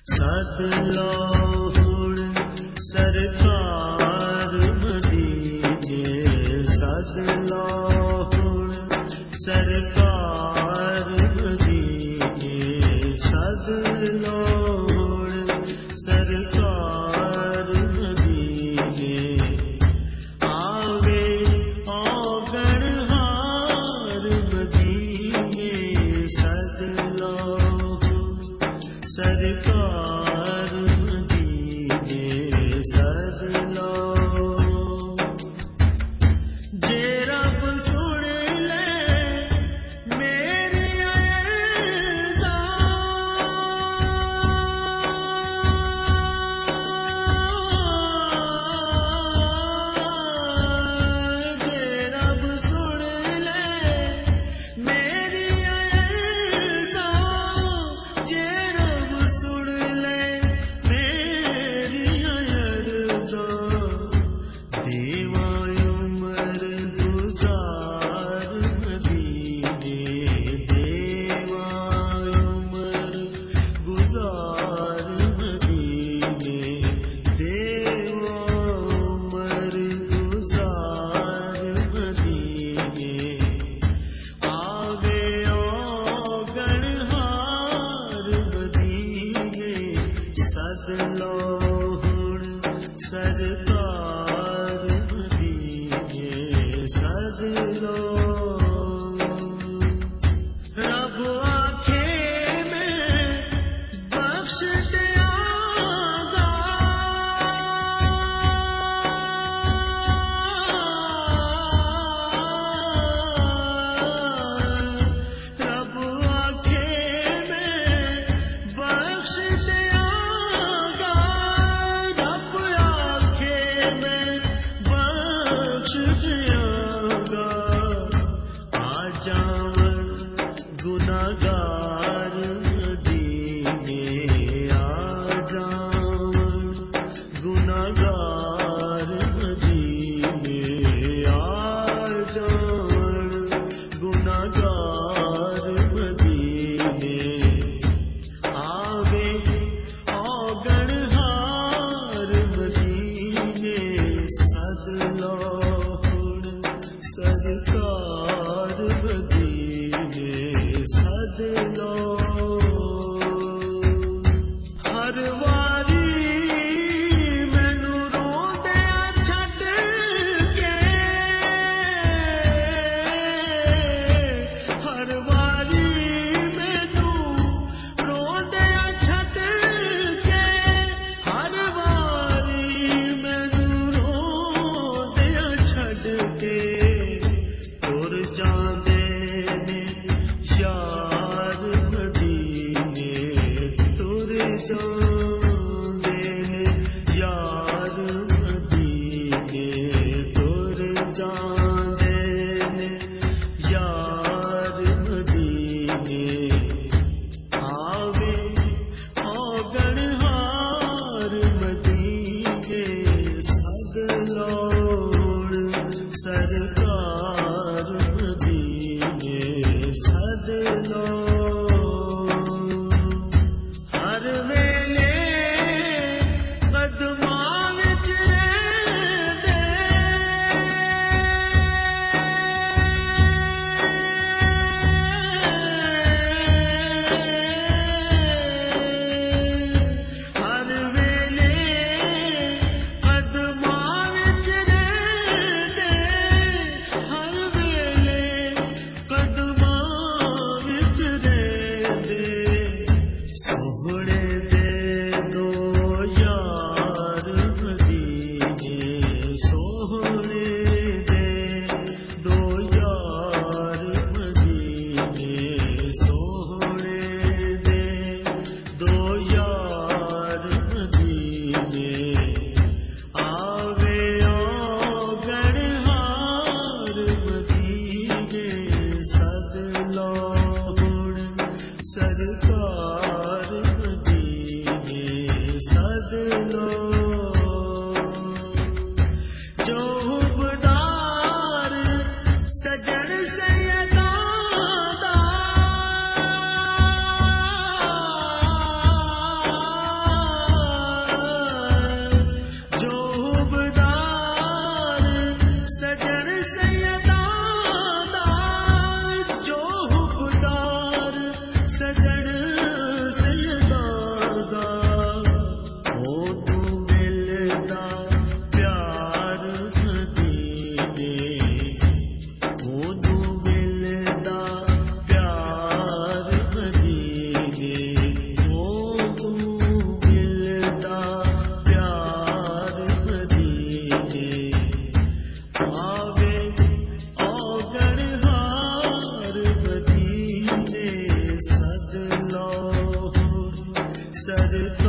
سد لاہور سرکار مدینے، سد لاہور سرکار مدینے، سد لاہور سرکار مدینے، آوے آگن ہار مدینے، سد لاہور سرکار مدینے، سد لاہور جے رب سن لے میری عرضاں، جے رب سن لے میری عرضاں، جے رب سن لے میری عرضاں، دیواں عمر گزار مدینے، دیواں عمر گزار مدینے، دیواں عمر گزار مدینے، آوے آگن ہار مدینے، سد لاہور سرکار مدینے، سد لاہور رب آنکھے میں بخش دیا گا، رب آنکھے میں بخش دیا گا، رب آنکھے میں بخش دیا گا، آ جاون گناہگار مدینے، آ جاون گناہگار مدینے، آ جاون گناہگار مدینے، آوے سجدہ دا او تو ملدا پیار مدینے او تو ملدا پیار مدینے او تو ملدا پیار مدینے آوے اوگڑ ہار مدینے سد لو سر